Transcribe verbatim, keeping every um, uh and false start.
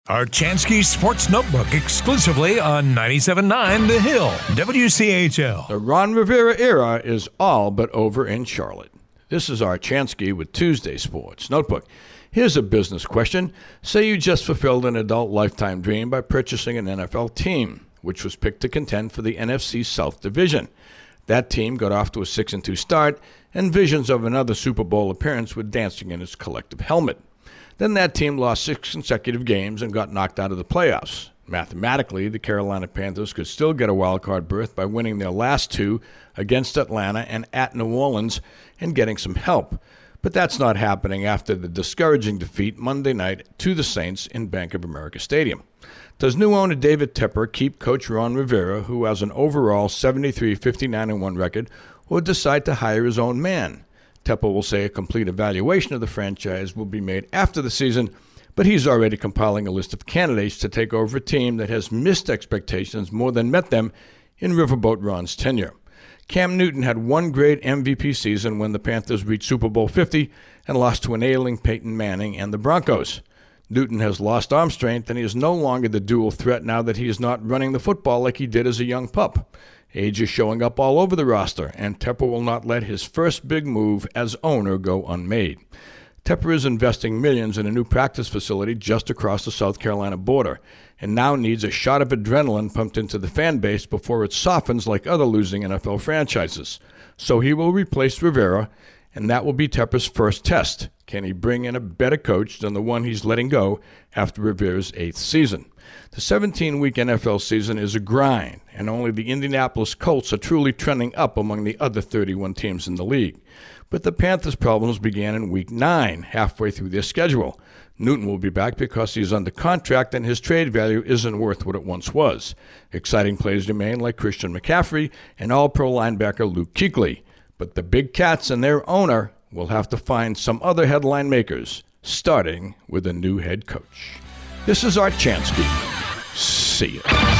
Archansky Sports Notebook exclusively on ninety-seven point nine The Hill, W C H L. The Ron Rivera era is all but over in Charlotte. This is Archansky with Tuesday Sports Notebook. Here's a business question. Say you just fulfilled an adult lifetime dream by purchasing an N F L team, which was picked to contend for the N F C South Division. That team got off to a six and two start, and visions of another Super Bowl appearance were dancing in its collective helmet. Then that team lost six consecutive games and got knocked out of the playoffs. Mathematically, the Carolina Panthers could still get a wild-card berth by winning their last two against Atlanta and at New Orleans and getting some help. But that's not happening after the discouraging defeat Monday night to the Saints in Bank of America Stadium. Does new owner David Tepper keep Coach Ron Rivera, who has an overall seventy-three fifty-nine and one record, or decide to hire his own man? Tepper will say a complete evaluation of the franchise will be made after the season, but he's already compiling a list of candidates to take over a team that has missed expectations more than met them in Riverboat Ron's tenure. Cam Newton had one great M V P season when the Panthers reached Super Bowl fifty and lost to an ailing Peyton Manning and the Broncos. Newton has lost arm strength, and he is no longer the dual threat now that he is not running the football like he did as a young pup. Age is showing up all over the roster, and Tepper will not let his first big move as owner go unmade. Tepper is investing millions in a new practice facility just across the South Carolina border, and now needs a shot of adrenaline pumped into the fan base before it softens like other losing N F L franchises. So he will replace Rivera, and that will be Tepper's first test. Can he bring in a better coach than the one he's letting go after Rivera's eighth season? The seventeen-week N F L season is a grind, and only the Indianapolis Colts are truly trending up among the other thirty-one teams in the league. But the Panthers' problems began in Week nine, halfway through their schedule. Newton will be back because he's under contract and his trade value isn't worth what it once was. Exciting players remain like Christian McCaffrey and all-pro linebacker Luke Kuechly. But the Big Cats and their owner will have to find some other headline makers, starting with a new head coach. This is Archansky. See ya.